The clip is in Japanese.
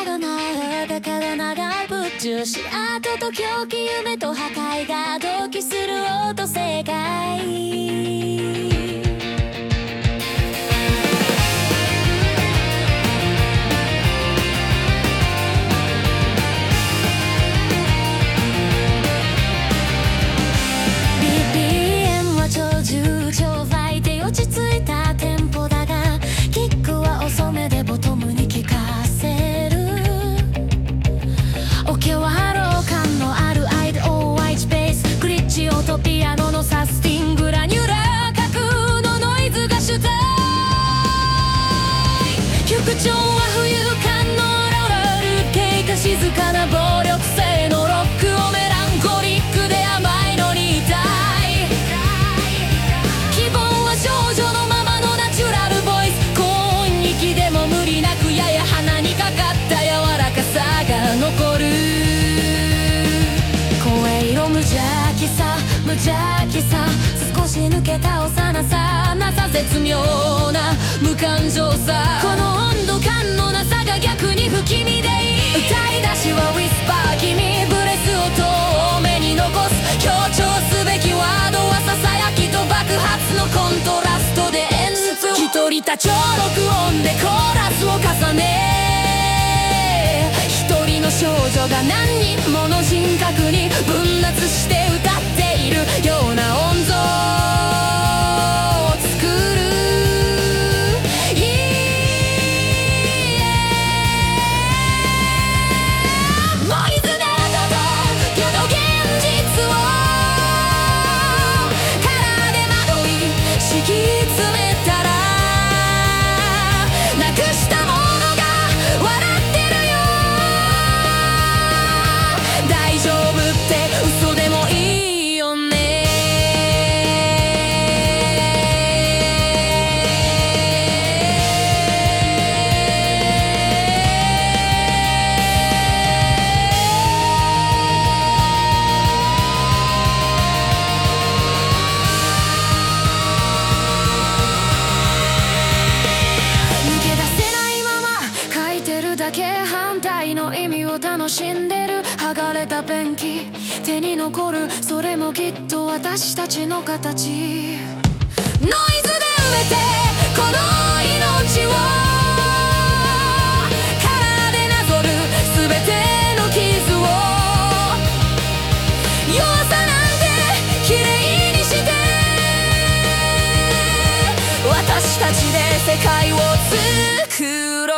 がないだから長い宇宙視跡と狂気夢と破壊が同期する音世界落ち着いたテンポだがキックは遅めでボトムに効かせるオケはハロー感のあるアイド OH ベースグリッチ音ピアノのサスティングラニュラー架空のノイズが主体曲調は浮遊感のローラル経過静かな暴力性のロックをメランコリックで甘いのに痛い少女のままのナチュラルボイス高音域でも無理なくやや鼻にかかった柔らかさが残る声色無邪気さ無邪気さ少し抜けた幼さなさ絶妙な無感情さこの温度感のなさが逆に不気味でいい歌い出しはウィスパー君ブレス音を多めに残す強調すべきワードはささやきと爆発のコントラストで演出一人多調録音でコーラスを重ね一人の少女が何人もの人格に分裂して歌っているような音像を作るノイズで届けど現実をカラーで惑い敷き詰めたらなくしたものが笑ってるよ大丈夫って嘘でもいいよね反対の意味を楽しんでる剥がれたペンキ手に残るそれもきっと私たちの形ノイズで埋めてこの命をカラーでなぞる全ての傷を弱さなんて綺麗にして私たちで世界を作ろう